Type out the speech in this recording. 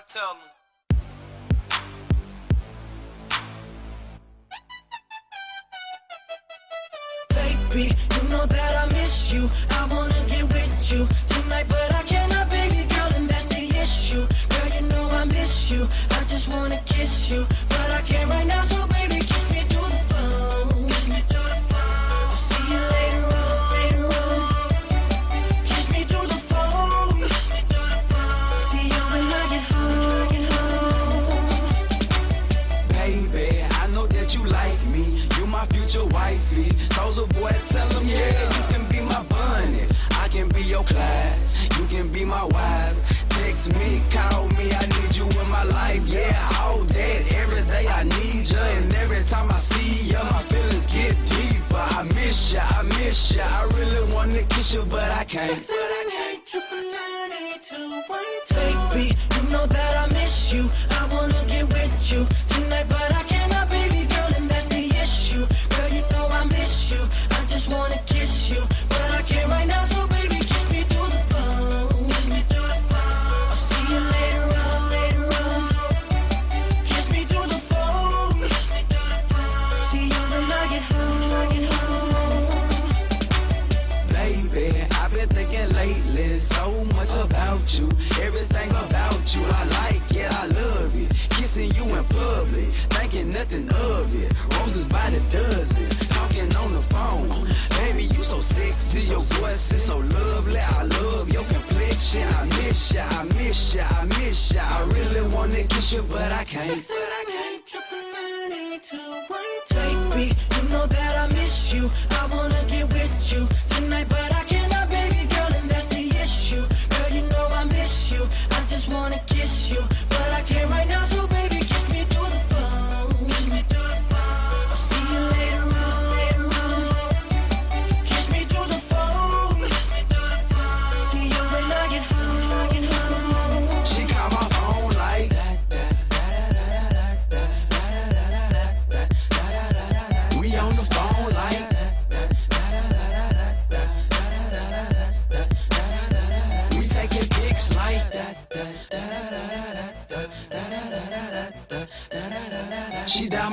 tell them. Baby, you know that I miss you. I wanna get with you tonight, but I cannot, baby girl, and that's the issue. Girl, you know I miss you. I just wanna kiss you, but I can't right now, so baby, kiss me through the phone. Kiss me through the phone. I'll see you later on, later on. Kiss me through the phone. Kiss me through the phone. See you when I get home, get home. Baby, I know that you like me. You my future wifey. Soulja Boy, tell him, yeah, you can be my bunny. I can be your Clyde. You can be my wife. Text me, call me, I need you in my life. Yeah, all that, every day I need you. And every time I see you, my feelings get deeper. I miss you, I miss you. I really wanna kiss you, but I can't. But I can't, I need to wait. Baby, you know that I miss you. I wanna get with you tonight, but I cannot, baby girl, and that's the issue. Girl, you know I miss you. I just wanna kiss you, but I can't right now, so baby, kiss me through the phone. Kiss me through the phone. I'll see you later on, later on. Kiss me through the phone. Kiss me through the phone. See you when I get home, get home. Baby, I've been thinking lately so much about you. Everything about you, I like it, I love it. Kissing you in public, thinking nothing of it. Roses by the dozen, talking on the phone. Baby, you so sexy, your voice is so lovely. I love your complexion. I miss ya, I miss ya, I miss ya. I really wanna kiss you, but I can't. But I can't, I need to wait. Baby, you know that I miss you. I wanna get with you tonight, but I cannot, baby girl, and that's the issue. Girl, you know I miss you. I just wanna kiss you, but I can't right now, so baby, kiss me through the phone. Kiss me through the phone. I'll see you later on, later on. Kiss me through the phone. Kiss me through the phone. See you when I get home, get home. She call my phone like we on the phone like we taking pics like she down